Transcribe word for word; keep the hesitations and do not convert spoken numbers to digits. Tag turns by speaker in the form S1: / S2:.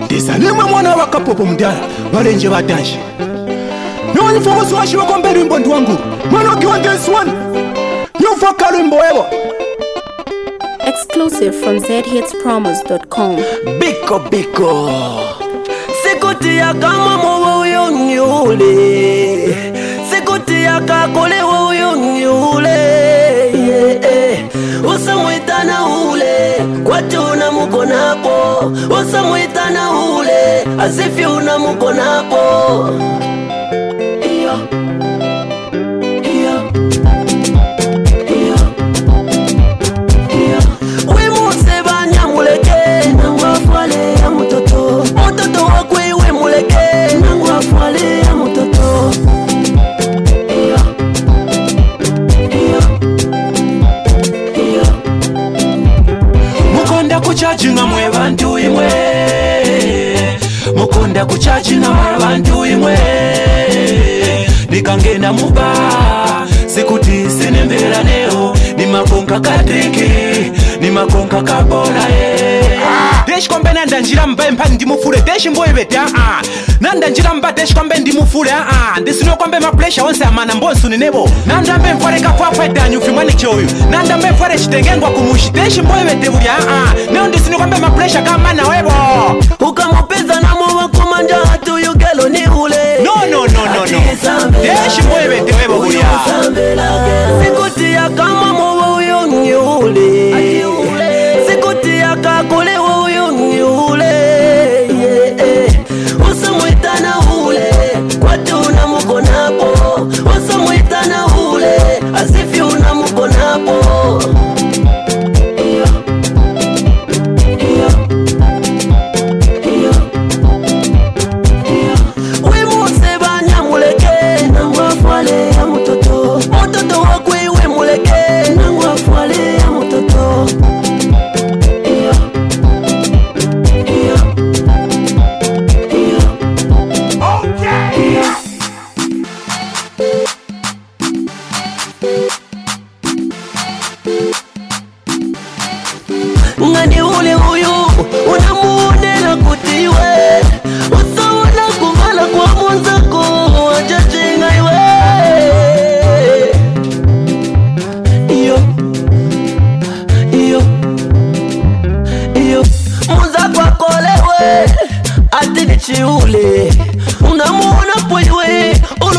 S1: Ndisalima mwana wakapopo mdala walenje batanshi Noni fomusi washiwa kombe lwimbo ndwangu Mwana kiwa this one Nyufa lwimbo ebo
S2: Exclusive from z hits promos dot com.
S3: Biko biko Sikuti ya kama mwa uyo nyule Sikuti ya kakole uyo nyule Usamwitana ule kwa tuna muko napo Usamwitana ule asifi una muko napo Iyo Iyo Iyo Iyo Wimuse banyamuleke Nangwafwale ya mutoto Mutoto wakwe wimuleke Nangwafwale ya mutoto Iyo Iyo Iyo
S1: Mukunda kuchajinga mwe bantu imwe Mukunda kuchajinga mwe bantu imwe Nikangena muba Sikuti sinembera neo Ni makonka kadriki Ni makonka kabola eh Deshi kombe nanda njira mba mpa ndi mufule Deshi mboye bete ah Nanda njira mba deshi kombe ndi mufule ah Ndisino kombe maplesha onse amana mbonsu ni nebo Nanda mbe mfare kafuafa etanyu fimani choyu Nanda mbe mfare chitengengwa kumushi Deshi mboye bete buri ah Neo ndisino kombe maplesha kama na webo
S3: Ukamupeza na mwa kumanja hatu yugelo ni ule
S1: No no no no no Deshi mboye bete webo buri ah
S3: Sikuti ya kama mwa uyo nyule Sikuti ya kakule uyo nyule Usamwitana ule kwa tuna muko napo Usamwitana ule asifi una muko napo Iyo Iyo Iyo Iyo Wimuse banyamuleke Nangwafwale ya mutoto Mutoto wakwe wimuleke Nangwafwale ya mutoto Iyo Iyo Iyo Okay Iyo Ngani ule huyu unamuonela kutiwe Usawana kuvala kwa mwenzako Wajachinga iwe Iyo Iyo Iyo Muzako akolewe Ati ni chiule Unamuona pwewe Ulu